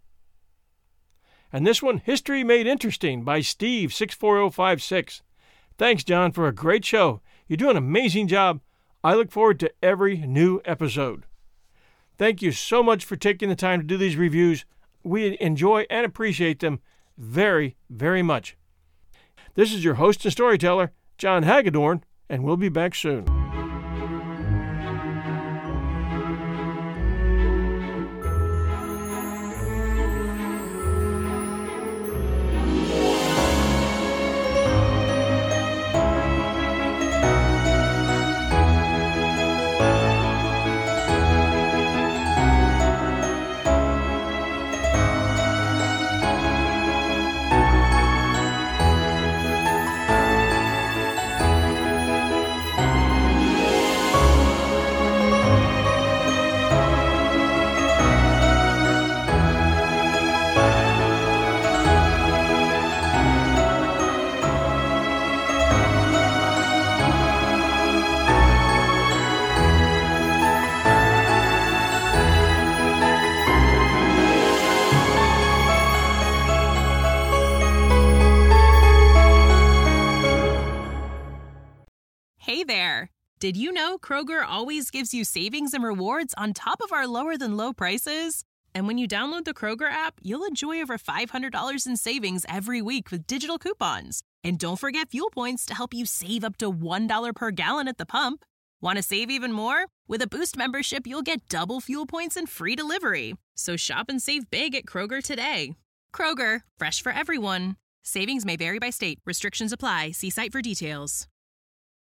[SPEAKER 2] And this one, History Made Interesting, by Steve six four zero five six. Thanks, John, for a great show. You do an amazing job. I look forward to every new episode. Thank you so much for taking the time to do these reviews. We enjoy and appreciate them very, very much. This is your host and storyteller, John Hagedorn, and we'll be back soon.
[SPEAKER 3] Hey there! Did you know Kroger always gives you savings and rewards on top of our lower-than-low prices? And when you download the Kroger app, you'll enjoy over five hundred dollars in savings every week with digital coupons. And don't forget fuel points to help you save up to one dollar per gallon at the pump. Want to save even more? With a Boost membership, you'll get double fuel points and free delivery. So shop and save big at Kroger today. Kroger, fresh for everyone. Savings may vary by state. Restrictions apply. See site for details.